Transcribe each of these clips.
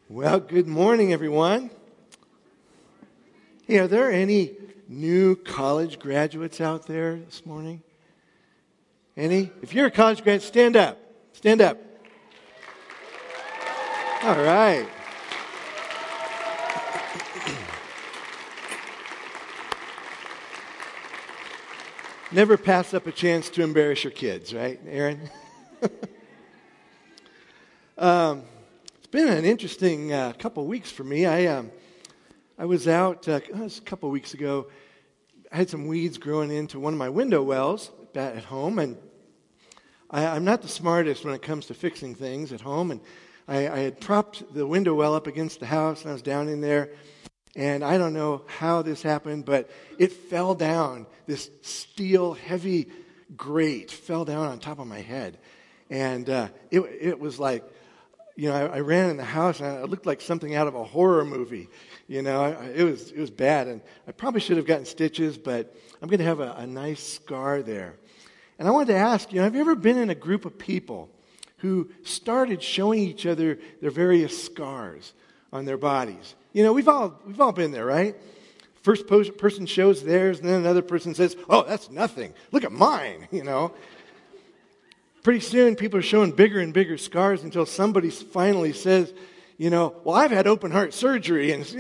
Well, good morning, everyone. Hey, are there any new college graduates out there this morning? Any? If you're a college grad, stand up. Stand up. All right. Never pass up a chance to embarrass your kids, right, Aaron? It's been an interesting couple of weeks for me. I was out it was a couple of weeks ago. I had some weeds growing into one of my window wells at home, and I'm not the smartest when it comes to fixing things at home. And I had propped the window well up against the house, and I was down in there. And I don't know how this happened, but it fell down. This steel, heavy grate fell down on top of my head. And it was like, I ran in the house, and it looked like something out of a horror movie. It was bad. And I probably should have gotten stitches, but I'm going to have a nice scar there. And I wanted to ask, have you ever been in a group of people who started showing each other their various scars on their bodies? We've all been there, right? First person shows theirs, and then another person says, "Oh, that's nothing. Look at mine." Pretty soon, people are showing bigger and bigger scars until somebody finally says, "Well, I've had open heart surgery," and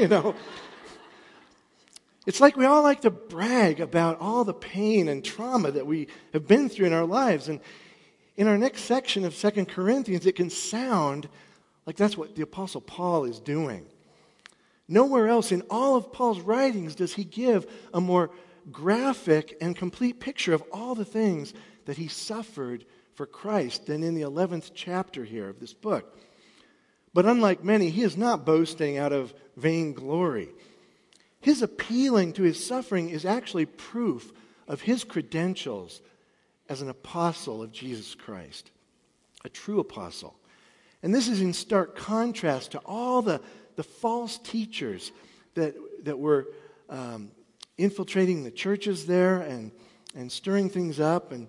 it's like we all like to brag about all the pain and trauma that we have been through in our lives. And in our next section of 2 Corinthians, it can sound like that's what the Apostle Paul is doing. Nowhere else in all of Paul's writings does he give a more graphic and complete picture of all the things that he suffered for Christ than in the 11th chapter here of this book. But unlike many, he is not boasting out of vainglory. His appealing to his suffering is actually proof of his credentials as an apostle of Jesus Christ, a true apostle. And this is in stark contrast to all the false teachers that were infiltrating the churches there and stirring things up. And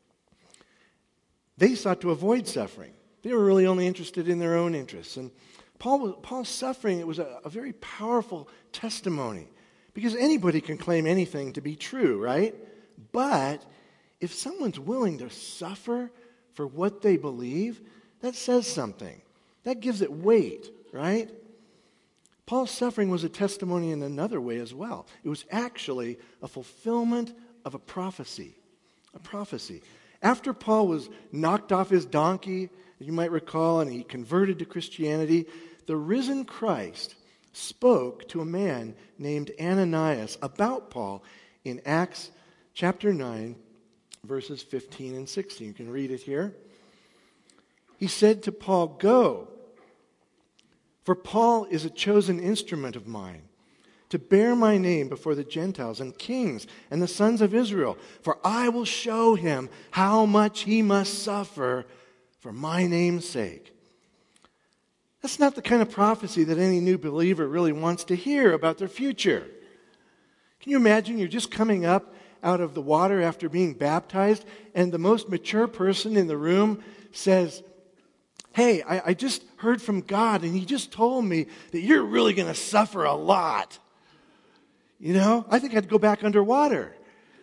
they sought to avoid suffering. They were really only interested in their own interests. And Paul's suffering, it was a very powerful testimony. Because anybody can claim anything to be true, right? But if someone's willing to suffer for what they believe, that says something. That gives it weight, right? Paul's suffering was a testimony in another way as well. It was actually a fulfillment of a prophecy. A prophecy. After Paul was knocked off his donkey, you might recall, and he converted to Christianity, the risen Christ spoke to a man named Ananias about Paul in Acts chapter 9, verses 15 and 16. You can read it here. He said to Paul, "Go, for Paul is a chosen instrument of mine, to bear my name before the Gentiles and kings and the sons of Israel. For I will show him how much he must suffer for my name's sake." That's not the kind of prophecy that any new believer really wants to hear about their future. Can you imagine you're just coming up out of the water after being baptized, and the most mature person in the room says, "Hey, I just heard from God, and he just told me that you're really going to suffer a lot. I think I'd go back underwater."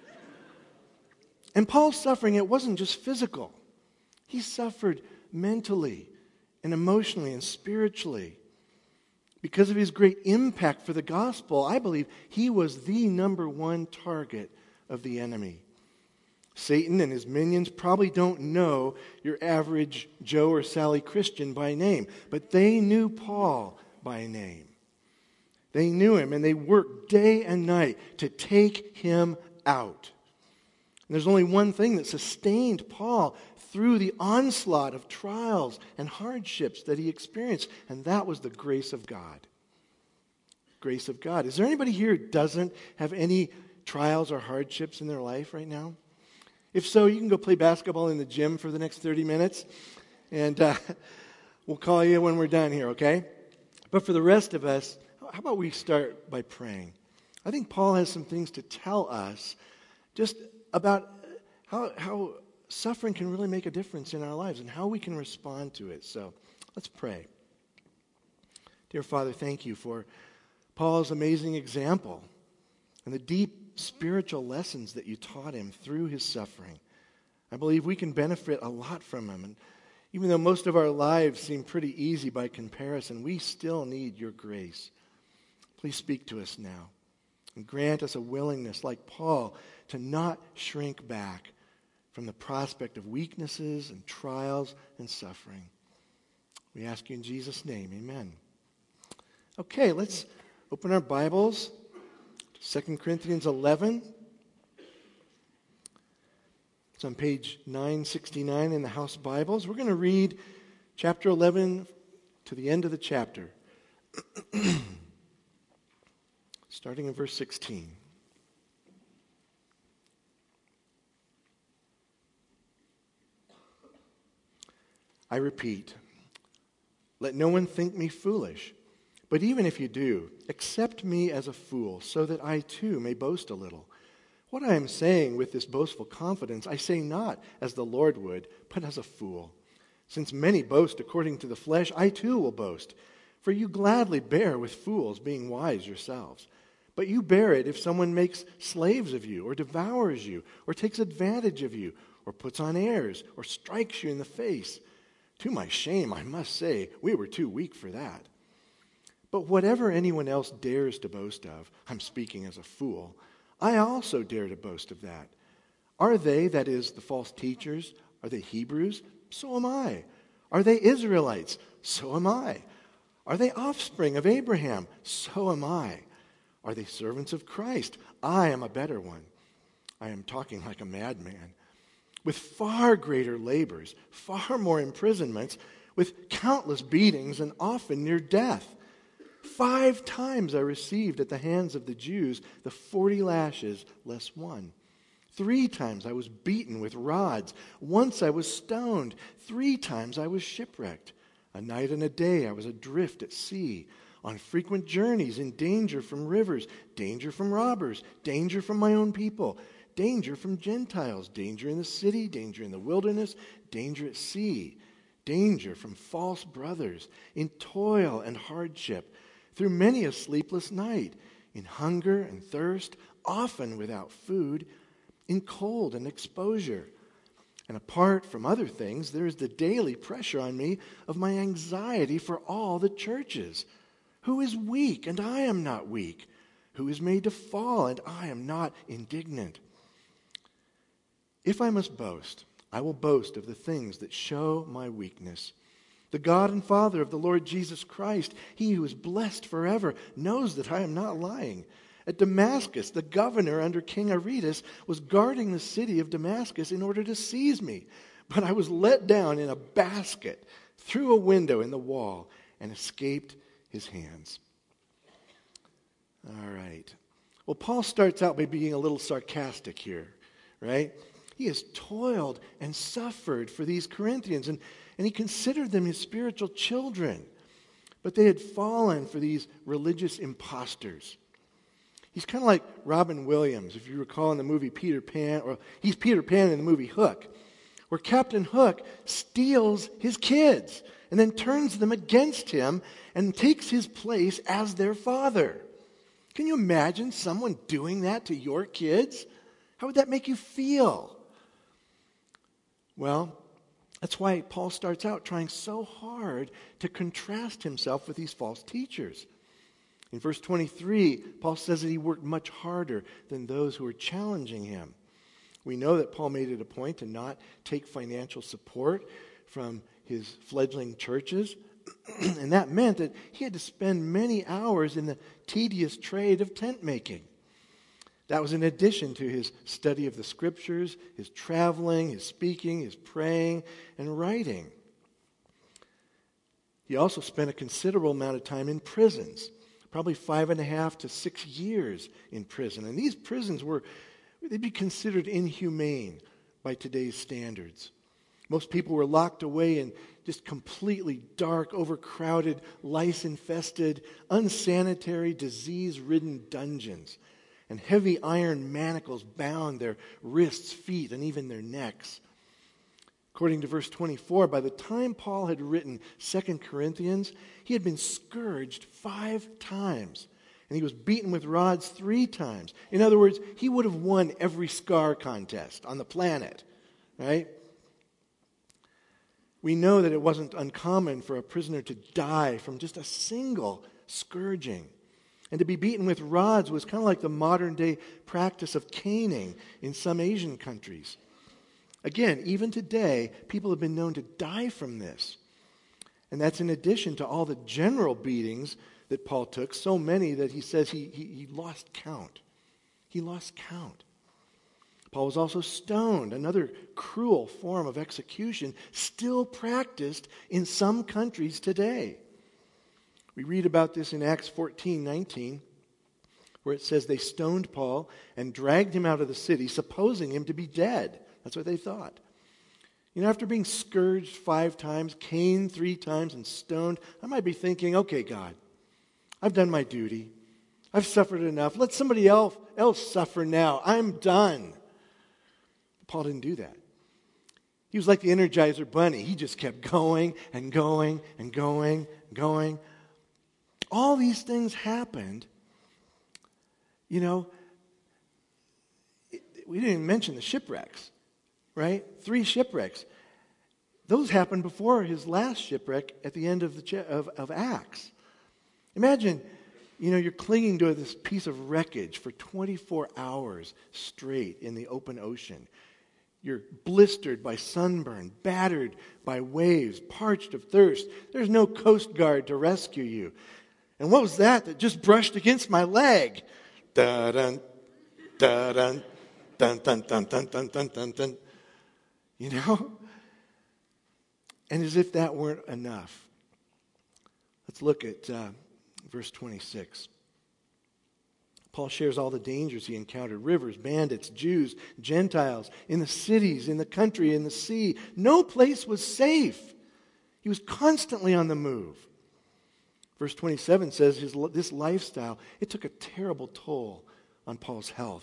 And Paul's suffering, it wasn't just physical. He suffered mentally and emotionally and spiritually. Because of his great impact for the gospel, I believe he was the number one target of the enemy. Satan and his minions probably don't know your average Joe or Sally Christian by name, but they knew Paul by name. They knew him, and they worked day and night to take him out. And there's only one thing that sustained Paul through the onslaught of trials and hardships that he experienced, and that was the grace of God. Grace of God. Is there anybody here who doesn't have any trials or hardships in their life right now? If so, you can go play basketball in the gym for the next 30 minutes, and we'll call you when we're done here, okay? But for the rest of us, how about we start by praying? I think Paul has some things to tell us just about how suffering can really make a difference in our lives and how we can respond to it. So let's pray. Dear Father, thank you for Paul's amazing example and the deep spiritual lessons that you taught him through his suffering. I believe we can benefit a lot from him. And even though most of our lives seem pretty easy by comparison, we still need your grace. Please speak to us now and grant us a willingness, like Paul, to not shrink back from the prospect of weaknesses and trials and suffering. We ask you in Jesus' name, amen. Okay, let's open our Bibles to 2 Corinthians 11. It's on page 969 in the House Bibles. We're going to read chapter 11 to the end of the chapter, starting in verse 16. I repeat, let no one think me foolish, but even if you do, accept me as a fool, so that I too may boast a little. What I am saying with this boastful confidence, I say not as the Lord would, but as a fool. Since many boast according to the flesh, I too will boast. For you gladly bear with fools, being wise yourselves. But you bear it if someone makes slaves of you, or devours you, or takes advantage of you, or puts on airs, or strikes you in the face. To my shame, I must say, we were too weak for that. But whatever anyone else dares to boast of, I'm speaking as a fool, I also dare to boast of that. Are they, that is, the false teachers, are they Hebrews? So am I. Are they Israelites? So am I. Are they offspring of Abraham? So am I. Are they servants of Christ? I am a better one. I am talking like a madman. With far greater labors, far more imprisonments, with countless beatings, and often near death. 5 times I received at the hands of the Jews the 40 lashes less one. 3 times I was beaten with rods. Once I was stoned. 3 times I was shipwrecked. A night and a day I was adrift at sea, on frequent journeys, in danger from rivers, danger from robbers, danger from my own people, danger from Gentiles, danger in the city, danger in the wilderness, danger at sea, danger from false brothers, in toil and hardship, through many a sleepless night, in hunger and thirst, often without food, in cold and exposure. And apart from other things, there is the daily pressure on me of my anxiety for all the churches. Who is weak, and I am not weak? Who is made to fall, and I am not indignant? If I must boast, I will boast of the things that show my weakness. The God and Father of the Lord Jesus Christ, he who is blessed forever, knows that I am not lying. At Damascus, the governor under King Aretas was guarding the city of Damascus in order to seize me. But I was let down in a basket through a window in the wall and escaped his hands. All right. Well, Paul starts out by being a little sarcastic here, right? He has toiled and suffered for these Corinthians, and he considered them his spiritual children. But they had fallen for these religious imposters. He's kind of like Robin Williams, if you recall in the movie Peter Pan, or he's Peter Pan in the movie Hook, where Captain Hook steals his kids and then turns them against him and takes his place as their father. Can you imagine someone doing that to your kids? How would that make you feel? Well, that's why Paul starts out trying so hard to contrast himself with these false teachers. In verse 23, Paul says that he worked much harder than those who were challenging him. We know that Paul made it a point to not take financial support from his fledgling churches, and that meant that he had to spend many hours in the tedious trade of tent making. That was in addition to his study of the scriptures, his traveling, his speaking, his praying, and writing. He also spent a considerable amount of time in prisons, probably 5.5 to 6 years in prison. And these prisons they'd be considered inhumane by today's standards. Most people were locked away in just completely dark, overcrowded, lice-infested, unsanitary, disease-ridden dungeons. And heavy iron manacles bound their wrists, feet, and even their necks. According to verse 24, by the time Paul had written 2 Corinthians, he had been scourged 5 times, and he was beaten with rods 3 times. In other words, he would have won every scar contest on the planet, right? We know that it wasn't uncommon for a prisoner to die from just a single scourging. And to be beaten with rods was kind of like the modern-day practice of caning in some Asian countries. Again, even today, people have been known to die from this. And that's in addition to all the general beatings that Paul took, so many that he says he lost count. He lost count. Paul was also stoned, another cruel form of execution still practiced in some countries today. We read about this in Acts 14:19, where it says they stoned Paul and dragged him out of the city, supposing him to be dead. That's what they thought. You know, after being scourged 5 times, caned 3 times, and stoned, I might be thinking, okay, God, I've done my duty. I've suffered enough. Let somebody else suffer now. I'm done. Paul didn't do that. He was like the Energizer Bunny. He just kept going and going and going and going. All these things happened. You know, we didn't even mention the shipwrecks, right? 3 shipwrecks. Those happened before his last shipwreck at the end of Acts. Imagine, you know, you're clinging to this piece of wreckage for 24 hours straight in the open ocean. You're blistered by sunburn, battered by waves, parched of thirst. There's no Coast Guard to rescue you. And what was that just brushed against my leg? Da-dun, da-dun, dun, dun, dun, dun, dun, dun, dun, dun. You know? And as if that weren't enough, let's look at verse 26. Paul shares all the dangers he encountered: rivers, bandits, Jews, Gentiles, in the cities, in the country, in the sea. No place was safe. He was constantly on the move. Verse 27 says this lifestyle, it took a terrible toll on Paul's health.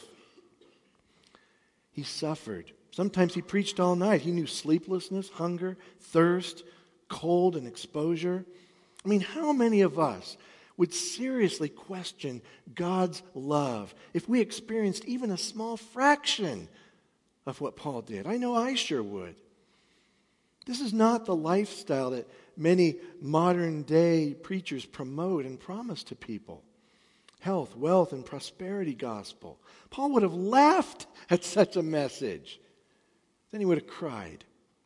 He suffered. Sometimes he preached all night. He knew sleeplessness, hunger, thirst, cold, and exposure. I mean, how many of us would seriously question God's love if we experienced even a small fraction of what Paul did? I know I sure would. This is not the lifestyle that many modern-day preachers promote and promise to people. Health, wealth, and prosperity gospel. Paul would have laughed at such a message. Then he would have cried.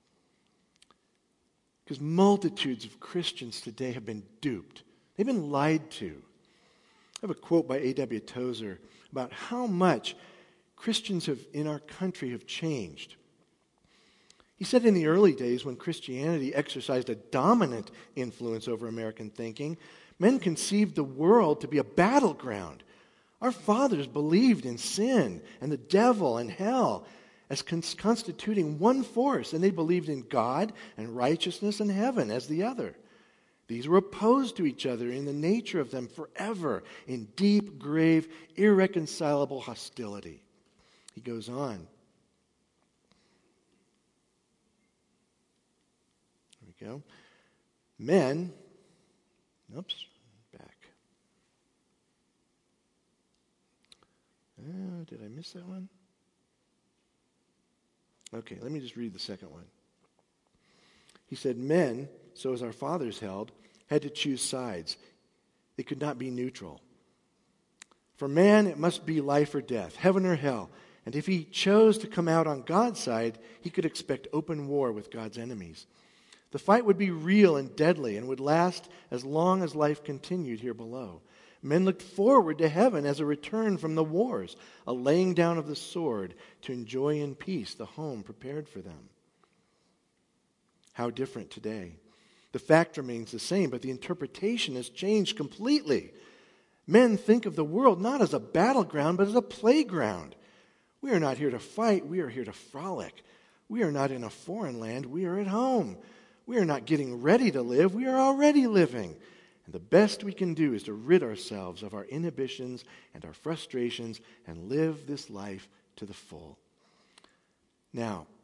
Because multitudes of Christians today have been duped. They've been lied to. I have a quote by A.W. Tozer about how much Christians in our country have changed. He said in the early days, when Christianity exercised a dominant influence over American thinking, men conceived the world to be a battleground. Our fathers believed in sin and the devil and hell as constituting one force, and they believed in God and righteousness and heaven as the other. These were opposed to each other in the nature of them forever, in deep, grave, irreconcilable hostility. He goes on. There we go. Men, back. Did I miss that one? Okay, let me just read the second one. He said, men, so as our fathers held, had to choose sides. They could not be neutral. For man, it must be life or death, heaven or hell. And if he chose to come out on God's side, he could expect open war with God's enemies. The fight would be real and deadly and would last as long as life continued here below. Men looked forward to heaven as a return from the wars, a laying down of the sword to enjoy in peace the home prepared for them. How different today. The fact remains the same, but the interpretation has changed completely. Men think of the world not as a battleground, but as a playground. We are not here to fight, we are here to frolic. We are not in a foreign land, we are at home. We are not getting ready to live, we are already living. And the best we can do is to rid ourselves of our inhibitions and our frustrations and live this life to the full. Now,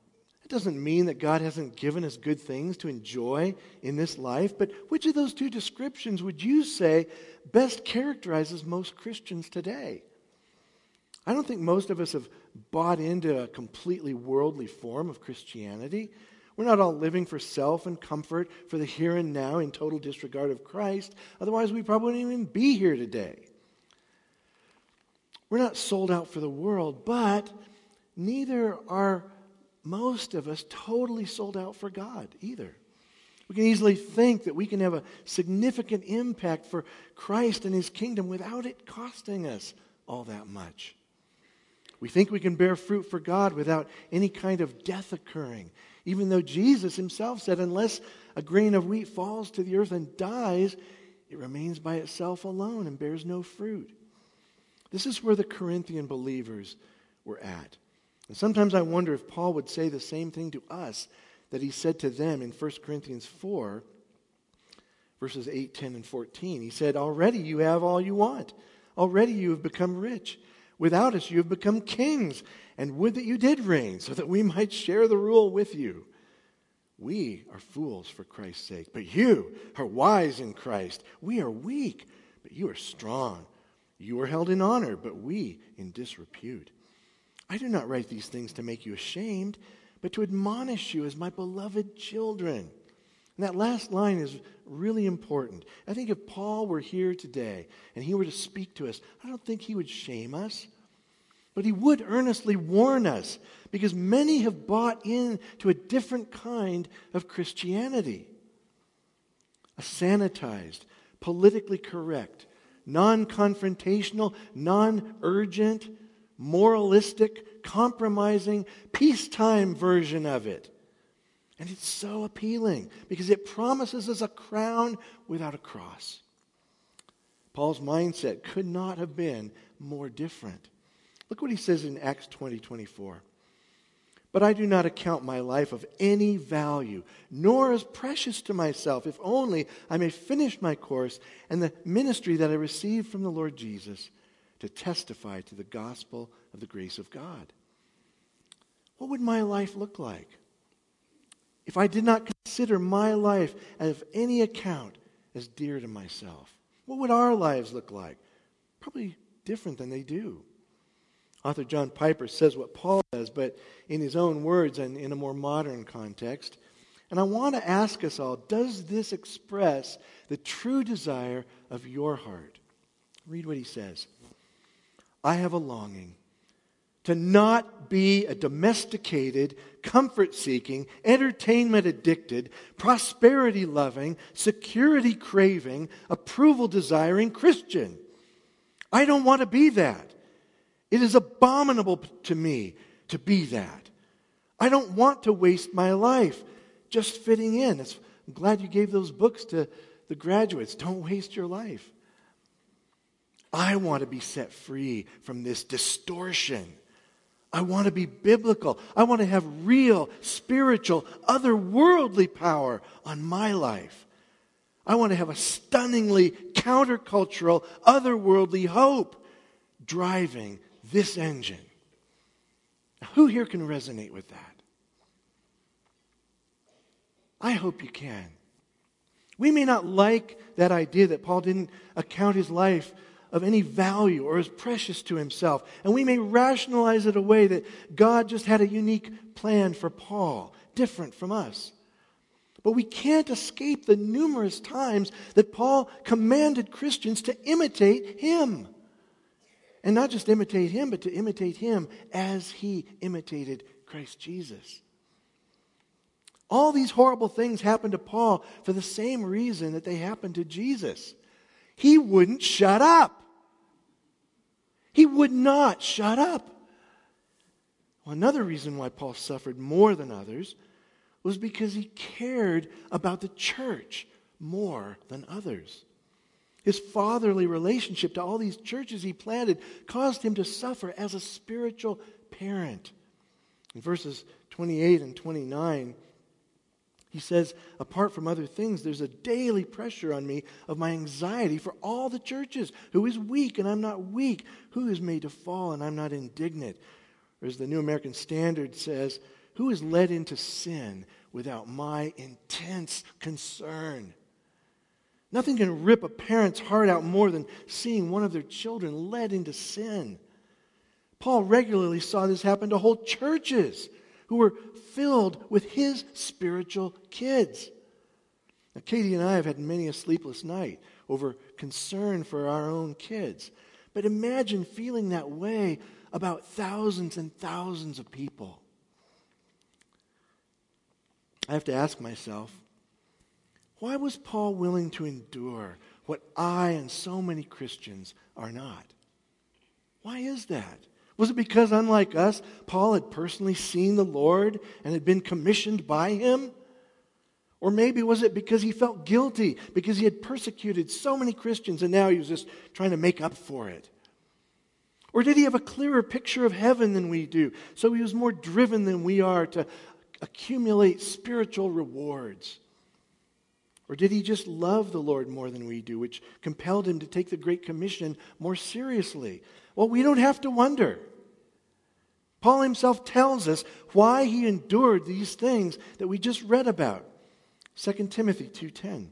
That doesn't mean that God hasn't given us good things to enjoy in this life, but which of those two descriptions would you say best characterizes most Christians today? I don't think most of us have bought into a completely worldly form of Christianity. We're not all living for self and comfort for the here and now in total disregard of Christ. Otherwise, we probably wouldn't even be here today. We're not sold out for the world, but neither are most of us totally sold out for God either. We can easily think that we can have a significant impact for Christ and His kingdom without it costing us all that much. We think we can bear fruit for God without any kind of death occurring, even though Jesus Himself said, unless a grain of wheat falls to the earth and dies, it remains by itself alone and bears no fruit. This is where the Corinthian believers were at. And sometimes I wonder if Paul would say the same thing to us that he said to them in 1 Corinthians 4, verses 8, 10, and 14. He said, already you have all you want. Already you have become rich. Without us you have become kings. And would that you did reign, so that we might share the rule with you. We are fools for Christ's sake, but you are wise in Christ. We are weak, but you are strong. You are held in honor, but we in disrepute. I do not write these things to make you ashamed, but to admonish you as my beloved children. And that last line is really important. I think if Paul were here today and he were to speak to us, I don't think he would shame us, but he would earnestly warn us, because many have bought into a different kind of Christianity. A sanitized, politically correct, non-confrontational, non-urgent, moralistic, compromising, peacetime version of it. And it's so appealing because it promises us a crown without a cross. Paul's mindset could not have been more different. Look what he says in Acts 20:24. But I do not account my life of any value, nor as precious to myself, if only I may finish my course and the ministry that I received from the Lord Jesus, to testify to the gospel of the grace of God. What would my life look like if I did not consider my life of any account as dear to myself? What would our lives look like? Probably different than they do. Author John Piper says what Paul says, but in his own words and in a more modern context. And I want to ask us all, does this express the true desire of your heart? Read what he says. I have a longing to not be a domesticated, comfort-seeking, entertainment-addicted, prosperity-loving, security-craving, approval-desiring Christian. I don't want to be that. It is abominable to me to be that. I don't want to waste my life just fitting in. I'm glad you gave those books to the graduates. Don't waste your life. I want to be set free from this distortion. I want to be biblical. I want to have real, spiritual, otherworldly power on my life. I want to have a stunningly countercultural, otherworldly hope driving this engine. Now, who here can resonate with that? I hope you can. We may not like that idea that Paul didn't account his life of any value or as precious to himself. And we may rationalize it away that God just had a unique plan for Paul, different from us. But we can't escape the numerous times that Paul commanded Christians to imitate him. And not just imitate him, but to imitate him as he imitated Christ Jesus. All these horrible things happened to Paul for the same reason that they happened to Jesus. He wouldn't shut up. He would not shut up. Well, another reason why Paul suffered more than others was because he cared about the church more than others. His fatherly relationship to all these churches he planted caused him to suffer as a spiritual parent. In verses 28 and 29, he says, apart from other things, there's a daily pressure on me of my anxiety for all the churches. Who is weak and I'm not weak? Who is made to fall and I'm not indignant? Or as the New American Standard says, Who is led into sin without my intense concern? Nothing can rip a parent's heart out more than seeing one of their children led into sin. Paul regularly saw this happen to whole churches who were filled with his spiritual kids. Now, Katie and I have had many a sleepless night over concern for our own kids. But imagine feeling that way about thousands and thousands of people. I have to ask myself, why was Paul willing to endure what I and so many Christians are not? Why is that? Was it because, unlike us, Paul had personally seen the Lord and had been commissioned by him? Or maybe was it because he felt guilty because he had persecuted so many Christians and now he was just trying to make up for it? Or did he have a clearer picture of heaven than we do, so he was more driven than we are to accumulate spiritual rewards? Or did he just love the Lord more than we do, which compelled him to take the Great Commission more seriously? Well, we don't have to wonder. Paul himself tells us why he endured these things that we just read about. 2 Timothy 2:10.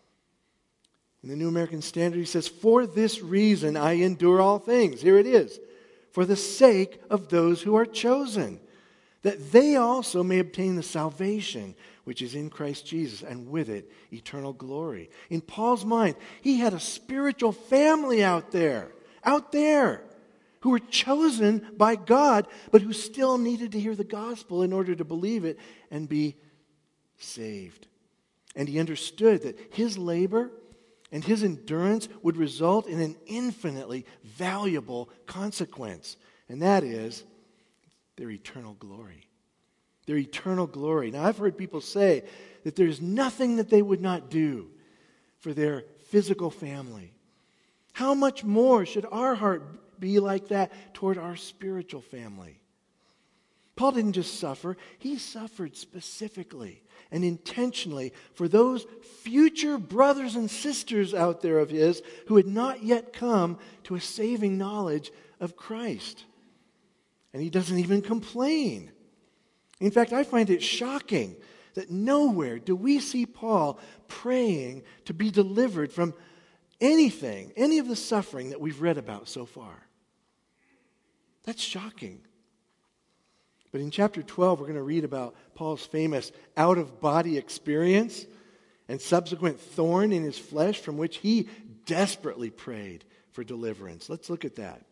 In the New American Standard, he says, "For this reason I endure all things." Here it is. "For the sake of those who are chosen, that they also may obtain the salvation which is in Christ Jesus, and with it eternal glory." In Paul's mind, he had a spiritual family out there, who were chosen by God, but who still needed to hear the gospel in order to believe it and be saved. And he understood that his labor and his endurance would result in an infinitely valuable consequence, and that is their eternal glory. Their eternal glory. Now, I've heard people say that there's nothing that they would not do for their physical family. How much more should our heart be like that toward our spiritual family? Paul didn't just suffer, he suffered specifically and intentionally for those future brothers and sisters out there of his who had not yet come to a saving knowledge of Christ. And he doesn't even complain. In fact, I find it shocking that nowhere do we see Paul praying to be delivered from anything, any of the suffering that we've read about so far. That's shocking. But in chapter 12, we're going to read about Paul's famous out-of-body experience and subsequent thorn in his flesh from which he desperately prayed for deliverance. Let's look at that.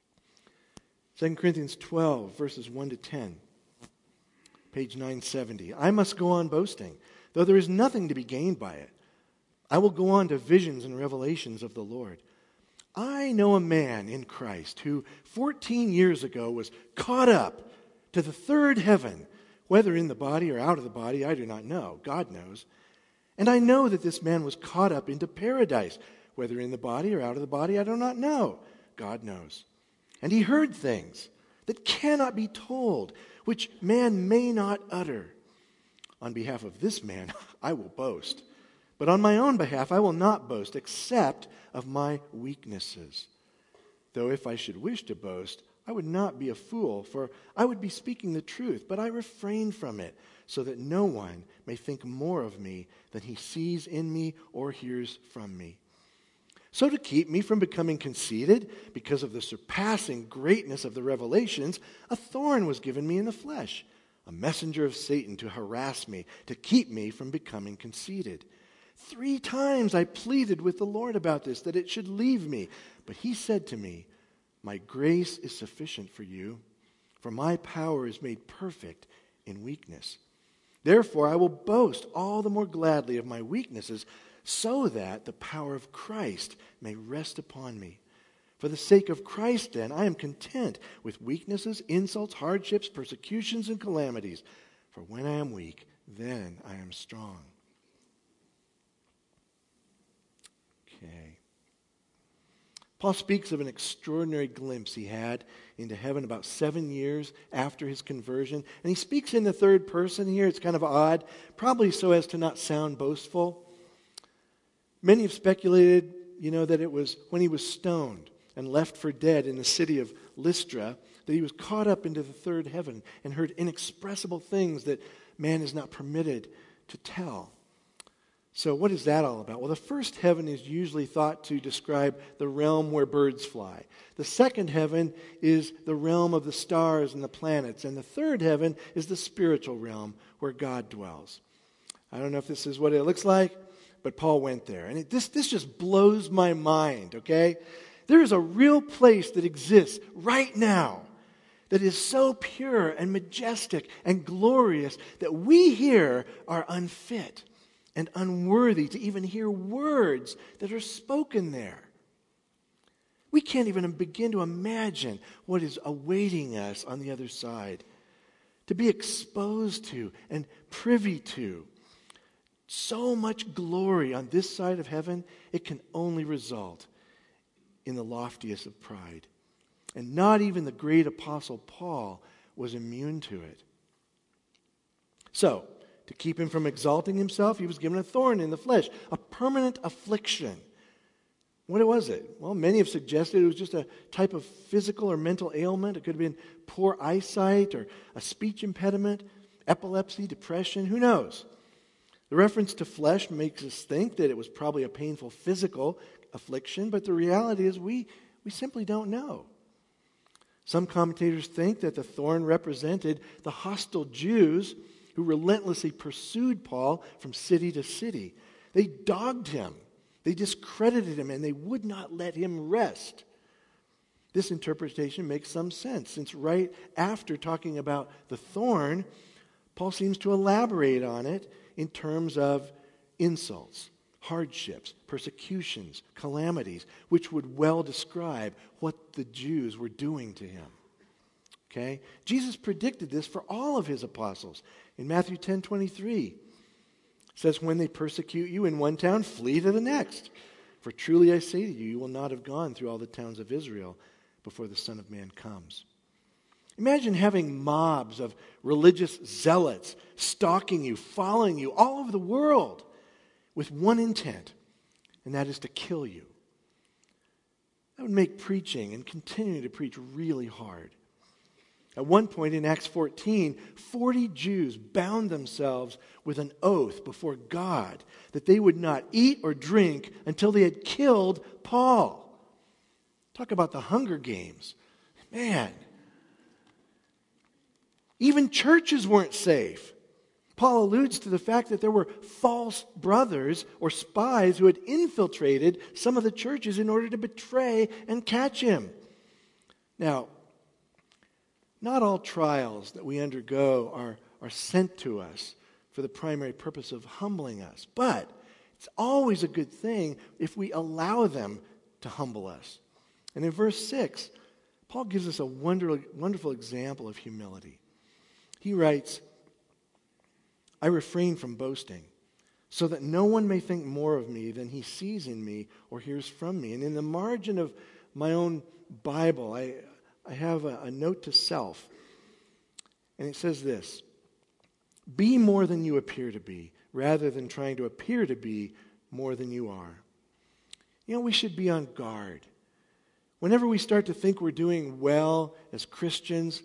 2 Corinthians 12, verses 1 to 10. Page 970. "I must go on boasting, though there is nothing to be gained by it. I will go on to visions and revelations of the Lord. I know a man in Christ who 14 years ago was caught up to the third heaven, whether in the body or out of the body, I do not know. God knows. And I know that this man was caught up into paradise, whether in the body or out of the body, I do not know. God knows. And he heard things that cannot be told, which man may not utter. On behalf of this man, I will boast. But on my own behalf, I will not boast, except of my weaknesses. Though if I should wish to boast, I would not be a fool, for I would be speaking the truth, but I refrain from it, so that no one may think more of me than he sees in me or hears from me. So to keep me from becoming conceited, because of the surpassing greatness of the revelations, a thorn was given me in the flesh, a messenger of Satan to harass me, to keep me from becoming conceited. 3 times I pleaded with the Lord about this, that it should leave me. But he said to me, my grace is sufficient for you, for my power is made perfect in weakness. Therefore I will boast all the more gladly of my weaknesses, so that the power of Christ may rest upon me. For the sake of Christ, then, I am content with weaknesses, insults, hardships, persecutions, and calamities. For when I am weak, then I am strong. Okay. Paul speaks of an extraordinary glimpse he had into heaven about 7 years after his conversion. And he speaks in the third person here. It's kind of odd, probably so as to not sound boastful. Many have speculated, that it was when he was stoned and left for dead in the city of Lystra that he was caught up into the third heaven and heard inexpressible things that man is not permitted to tell. So what is that all about? Well, the first heaven is usually thought to describe the realm where birds fly. The second heaven is the realm of the stars and the planets. And the third heaven is the spiritual realm where God dwells. I don't know if this is what it looks like, but Paul went there. And this just blows my mind, okay? There is a real place that exists right now that is so pure and majestic and glorious that we here are unfit and unworthy to even hear words that are spoken there. We can't even begin to imagine what is awaiting us on the other side. To be exposed to and privy to so much glory on this side of heaven, it can only result in the loftiest of pride. And not even the great apostle Paul was immune to it. So, to keep him from exalting himself, he was given a thorn in the flesh, a permanent affliction. What was it? Well, many have suggested it was just a type of physical or mental ailment. It could have been poor eyesight or a speech impediment, epilepsy, depression, who knows? The reference to flesh makes us think that it was probably a painful physical affliction, but the reality is we simply don't know. Some commentators think that the thorn represented the hostile Jews who relentlessly pursued Paul from city to city. They dogged him, they discredited him, and they would not let him rest. This interpretation makes some sense, since right after talking about the thorn, Paul seems to elaborate on it in terms of insults, hardships, persecutions, calamities, which would well describe what the Jews were doing to him. Okay? Jesus predicted this for all of his apostles. In Matthew 10:23, it says, "When they persecute you in one town, flee to the next. For truly I say to you, you will not have gone through all the towns of Israel before the Son of Man comes." Imagine having mobs of religious zealots stalking you, following you all over the world with one intent, and that is to kill you. That would make preaching and continuing to preach really hard. At one point in Acts 14, 40 Jews bound themselves with an oath before God that they would not eat or drink until they had killed Paul. Talk about the Hunger Games. Man. Even churches weren't safe. Paul alludes to the fact that there were false brothers or spies who had infiltrated some of the churches in order to betray and catch him. Now, not all trials that we undergo are sent to us for the primary purpose of humbling us, but it's always a good thing if we allow them to humble us. And in verse 6, Paul gives us a wonderful example of humility. He writes, "I refrain from boasting, so that no one may think more of me than he sees in me or hears from me." And in the margin of my own Bible, I have a note to self. And it says this: "Be more than you appear to be, rather than trying to appear to be more than you are." You know, we should be on guard. Whenever we start to think we're doing well as Christians,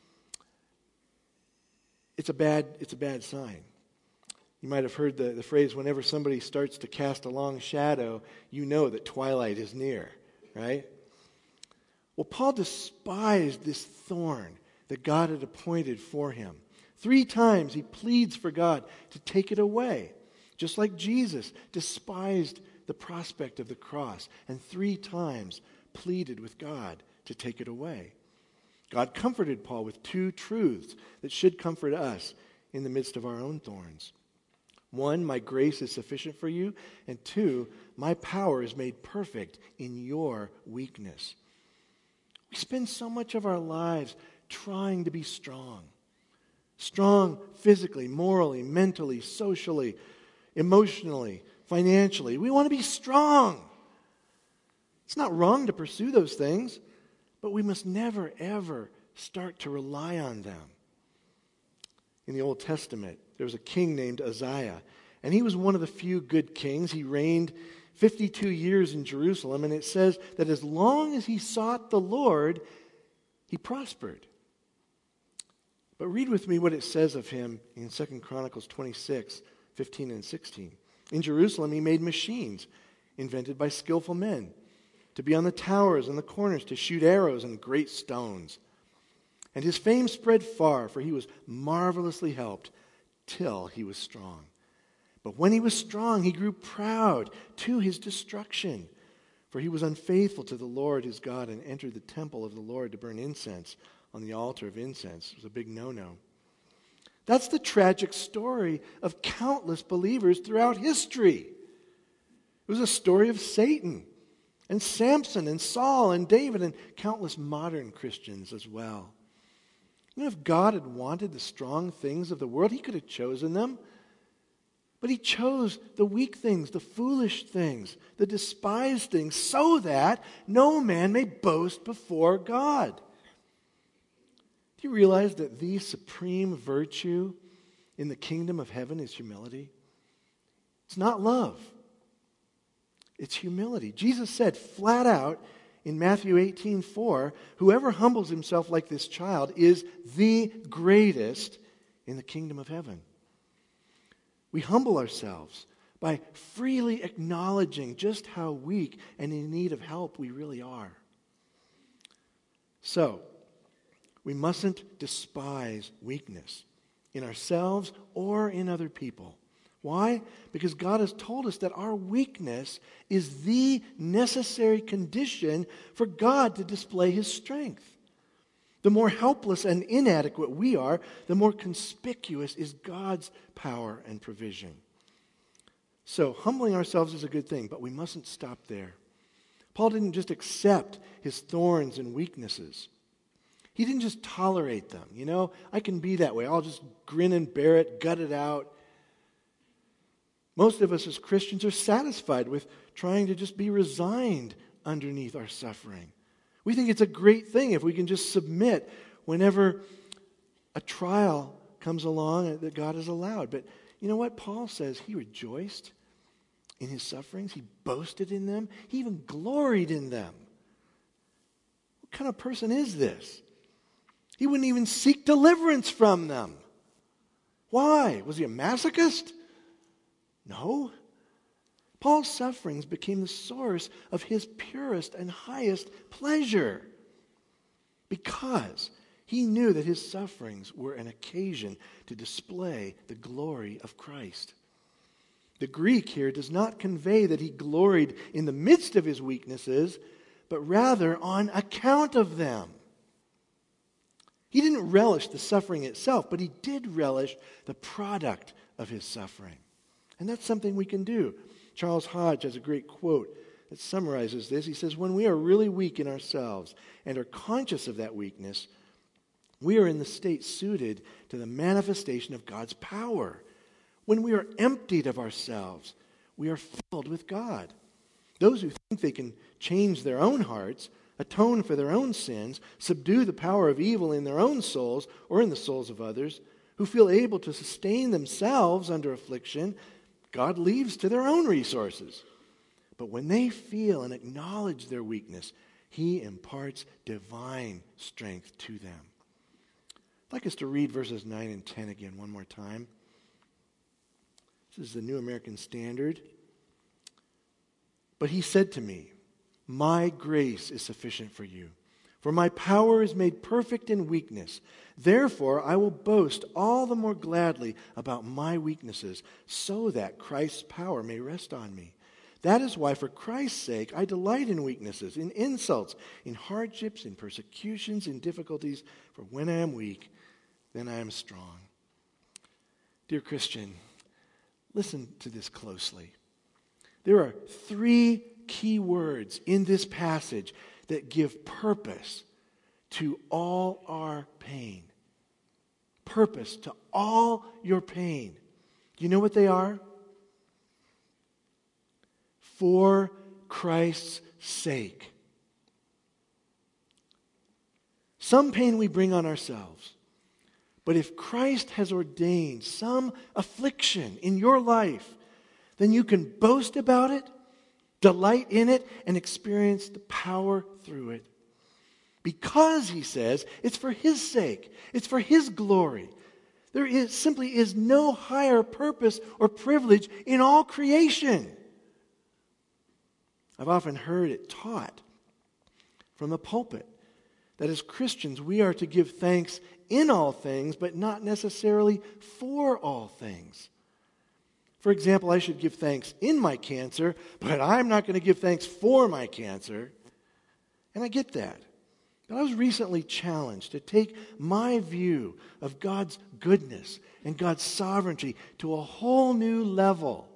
it's a bad sign. You might have heard the phrase, whenever somebody starts to cast a long shadow, you know that twilight is near, right? Well, Paul despised this thorn that God had appointed for him. 3 times he pleads for God to take it away, just like Jesus despised the prospect of the cross and 3 times pleaded with God to take it away. God comforted Paul with 2 truths that should comfort us in the midst of our own thorns. 1, my grace is sufficient for you, and 2, my power is made perfect in your weakness. We spend so much of our lives trying to be strong. Strong physically, morally, mentally, socially, emotionally, financially. We want to be strong. It's not wrong to pursue those things, but we must never, ever start to rely on them. In the Old Testament, there was a king named Uzziah, and he was one of the few good kings. He reigned 52 years in Jerusalem, and it says that as long as he sought the Lord, he prospered. But read with me what it says of him in 2 Chronicles 26, 15 and 16. In Jerusalem, he made machines invented by skillful men to be on the towers and the corners, to shoot arrows and great stones. And his fame spread far, for he was marvelously helped till he was strong. But when he was strong, he grew proud to his destruction. For he was unfaithful to the Lord his God and entered the temple of the Lord to burn incense on the altar of incense. It was a big no-no. That's the tragic story of countless believers throughout history. It was a story of Satan and Samson and Saul and David and countless modern Christians as well. You know, if God had wanted the strong things of the world, he could have chosen them. But he chose the weak things, the foolish things, the despised things, so that no man may boast before God. Do you realize that the supreme virtue in the kingdom of heaven is humility? It's not love. It's humility. Jesus said flat out in Matthew 18:4, whoever humbles himself like this child is the greatest in the kingdom of heaven. We humble ourselves by freely acknowledging just how weak and in need of help we really are. So, we mustn't despise weakness in ourselves or in other people. Why? Because God has told us that our weakness is the necessary condition for God to display his strength. The more helpless and inadequate we are, the more conspicuous is God's power and provision. So, humbling ourselves is a good thing, but we mustn't stop there. Paul didn't just accept his thorns and weaknesses. He didn't just tolerate them. You know, I can be that way. I'll just grin and bear it, gut it out. Most of us as Christians are satisfied with trying to just be resigned underneath our suffering. We think it's a great thing if we can just submit whenever a trial comes along that God has allowed. But you know what? Paul says he rejoiced in his sufferings. He boasted in them. He even gloried in them. What kind of person is this? He wouldn't even seek deliverance from them. Why? Was he a masochist? No. Paul's sufferings became the source of his purest and highest pleasure because he knew that his sufferings were an occasion to display the glory of Christ. The Greek here does not convey that he gloried in the midst of his weaknesses, but rather on account of them. He didn't relish the suffering itself, but he did relish the product of his suffering. And that's something we can do. Charles Hodge has a great quote that summarizes this. He says, when we are really weak in ourselves and are conscious of that weakness, we are in the state suited to the manifestation of God's power. When we are emptied of ourselves, we are filled with God. Those who think they can change their own hearts, atone for their own sins, subdue the power of evil in their own souls or in the souls of others, who feel able to sustain themselves under affliction, God leaves to their own resources. But when they feel and acknowledge their weakness, he imparts divine strength to them. I'd like us to read verses 9 and 10 again one more time. This is the New American Standard. But he said to me, my grace is sufficient for you, for my power is made perfect in weakness. Therefore, I will boast all the more gladly about my weaknesses, so that Christ's power may rest on me. That is why, for Christ's sake, I delight in weaknesses, in insults, in hardships, in persecutions, in difficulties. For when I am weak, then I am strong. Dear Christian, listen to this closely. There are 3 key words in this passage that give purpose to all our pain. Purpose to all your pain. Do you know what they are? For Christ's sake. Some pain we bring on ourselves. But if Christ has ordained some affliction in your life, then you can boast about it, delight in it, and experience the power through it. Because, he says, it's for his sake. It's for his glory. Simply is no higher purpose or privilege in all creation. I've often heard it taught from the pulpit that as Christians we are to give thanks in all things, but not necessarily for all things. For example, I should give thanks in my cancer, but I'm not going to give thanks for my cancer. And I get that. But I was recently challenged to take my view of God's goodness and God's sovereignty to a whole new level.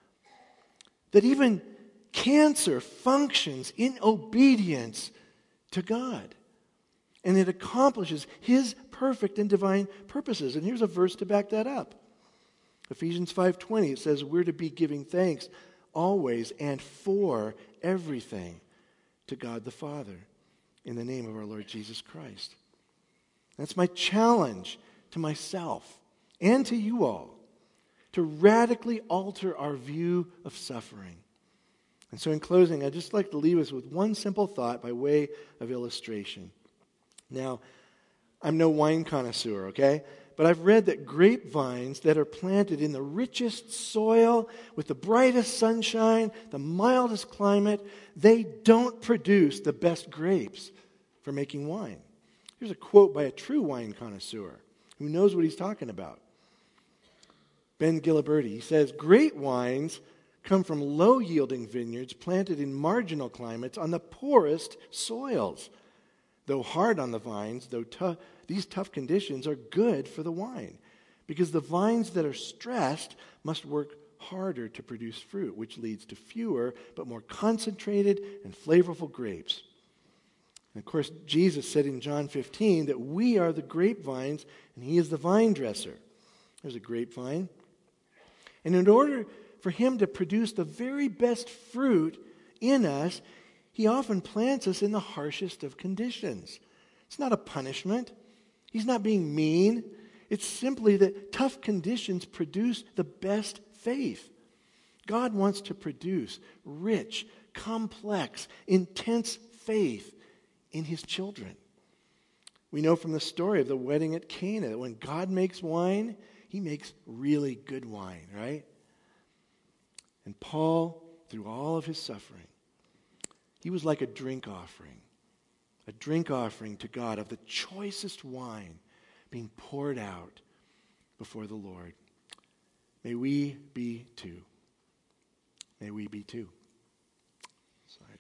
That even cancer functions in obedience to God. And it accomplishes his perfect and divine purposes. And here's a verse to back that up. Ephesians 5:20, it says we're to be giving thanks always and for everything to God the Father in the name of our Lord Jesus Christ. That's my challenge to myself and to you all, to radically alter our view of suffering. And so in closing, I'd just like to leave us with one simple thought by way of illustration. Now, I'm no wine connoisseur, okay? But I've read that grapevines that are planted in the richest soil, with the brightest sunshine, the mildest climate, they don't produce the best grapes for making wine. Here's a quote by a true wine connoisseur who knows what he's talking about. Ben Giliberti, he says, great wines come from low-yielding vineyards planted in marginal climates on the poorest soils. Though hard on the vines, these tough conditions are good for the wine, because the vines that are stressed must work harder to produce fruit, which leads to fewer but more concentrated and flavorful grapes. And of course, Jesus said in John 15 that we are the grapevines and he is the vine dresser. There's a grapevine. And in order for him to produce the very best fruit in us, he often plants us in the harshest of conditions. It's not a punishment. He's not being mean. It's simply that tough conditions produce the best faith. God wants to produce rich, complex, intense faith in his children. We know from the story of the wedding at Cana that when God makes wine, he makes really good wine, right? And Paul, through all of his suffering, he was like a drink offering to God of the choicest wine being poured out before the Lord. May we be too. May we be too. So I'm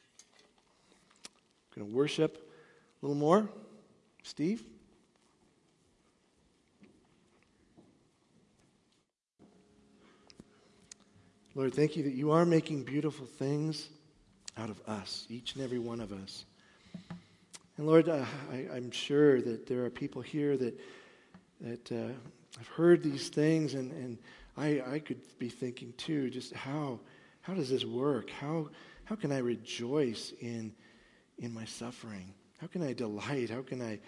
going to worship a little more. Steve? Lord, thank you that you are making beautiful things out of us, each and every one of us. And Lord, I'm sure that there are people here that have heard these things, and I could be thinking too, just how does this work? How can I rejoice in my suffering? How can I delight? How can I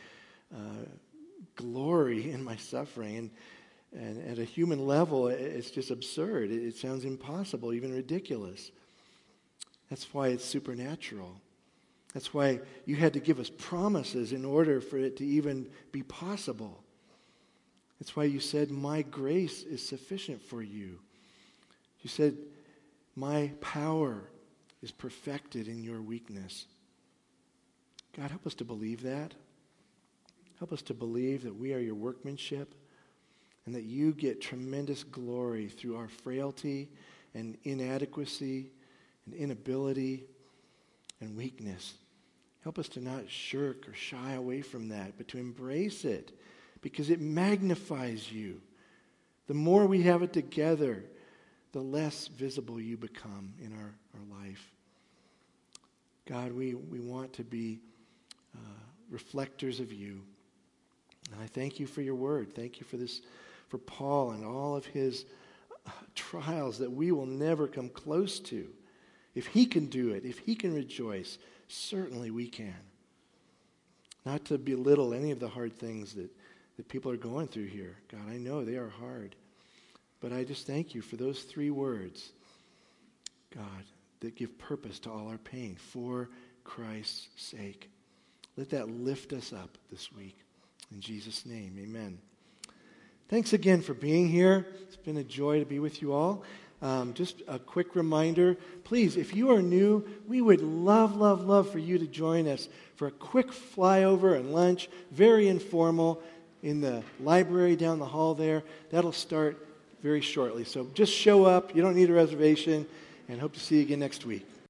glory in my suffering? And at a human level, it's just absurd. It sounds impossible, even ridiculous. That's why it's supernatural. That's why you had to give us promises in order for it to even be possible. That's why you said, my grace is sufficient for you. You said, my power is perfected in your weakness. God, help us to believe that. Help us to believe that we are your workmanship and that you get tremendous glory through our frailty and inadequacy and inability and weakness. Help us to not shirk or shy away from that, but to embrace it, because it magnifies you. The more we have it together, the less visible you become in our life. God, we want to be reflectors of you. And I thank you for your word. Thank you for this, for Paul and all of his trials that we will never come close to. If he can do it, if he can rejoice, certainly we can. Not to belittle any of the hard things that people are going through here. God, I know they are hard. But I just thank you for those three words, God, that give purpose to all our pain, for Christ's sake. Let that lift us up this week. In Jesus' name, amen. Thanks again for being here. It's been a joy to be with you all. Just a quick reminder, please, if you are new, we would love for you to join us for a quick flyover and lunch, very informal, in the library down the hall there. That'll start very shortly. So just show up. You don't need a reservation, and hope to see you again next week.